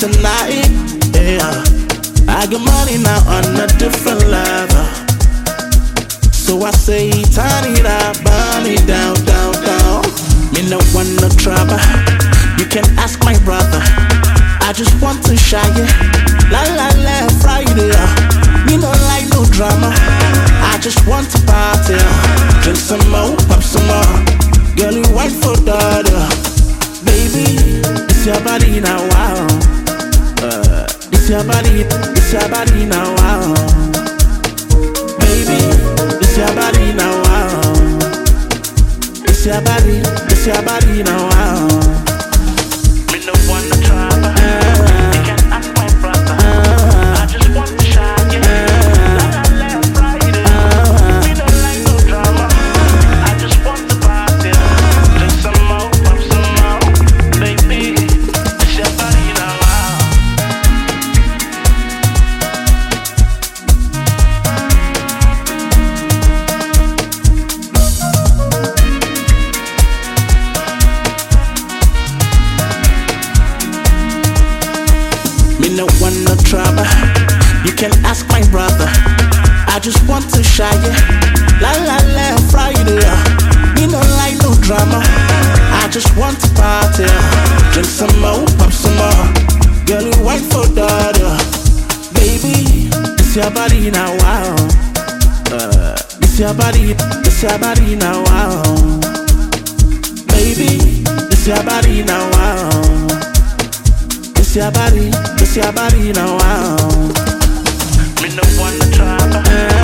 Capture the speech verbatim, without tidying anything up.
tonight. Yeah, I got money now on a different level. So I say, turn it up, burn it down, down, down. Me no want no trouble. You can ask my brother. I just want to shine, yeah. La la la, Friday. Uh. Me no like no drama. I just want to party. Uh. Drink some more, pop some more. Girl, you wait for that. Uh. Baby, this your body now, wow. Uh, this your body, this your body now, wow. Baby, this your body now, wow. This your body, this your body now, wow. Me no want to try, but uh, you can ask my brother. Uh, I just want to shine, yeah. Uh, la la la, Friday. Uh, me no like no drama. I just want to party. Drink some more, pop some more. Baby, this your body now, wow. Me no want no trouble. You can ask my brother. I just want to shine, yeah. La la la, Friday. Uh. Me no like no drama. I just want to party. Uh. Drink some more, pop some more. Girl, you wait for that. Uh. Baby, this your body now, wow. Uh, this your body, this your body now, wow. Baby, this your body now, wow. This your body, this your body now, wow. Me no want to try, but